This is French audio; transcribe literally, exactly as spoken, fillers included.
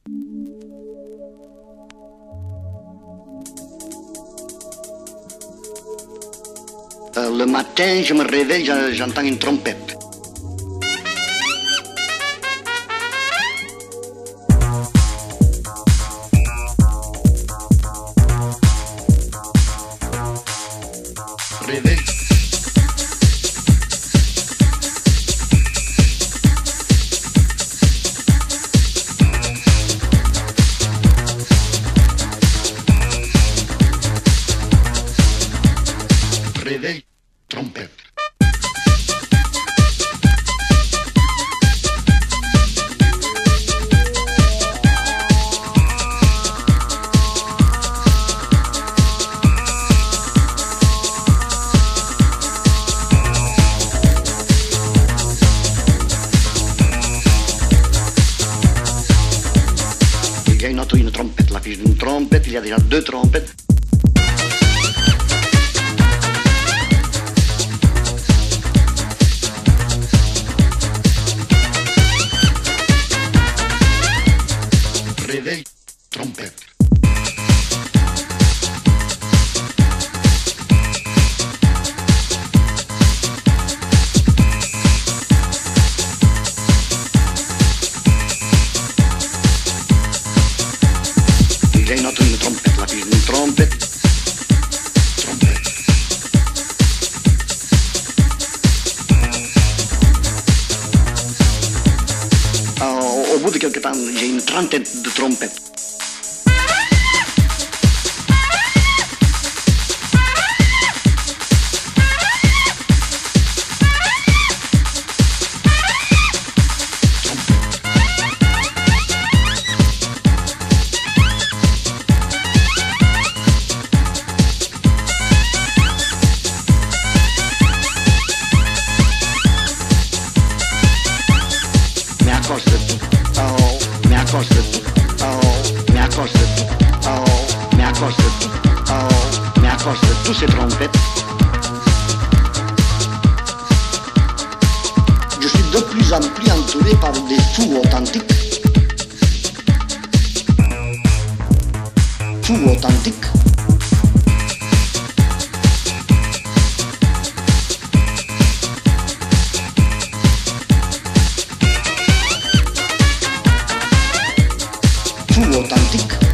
Euh, le matin, je me réveille, j'entends une trompette. Réveil. Réveil, trompette. Il y a une autre, une trompette, la fiche d'une trompette, il y a déjà deux trompettes. Réveil, trompette. Il y a une autre, une trompette, la fiche d'une trompette. Trompette. Ah, au bout de quelques temps, j'ai une trentaine de trompettes. Mais à cause de tout, oh, mais à cause de tout, oh, mais à cause de tout, oh, mais à cause de tout, oh, mais à cause de tous ces trompettes, je suis de plus en plus entouré par des fous authentiques. Fous authentiques. Fous authentiques.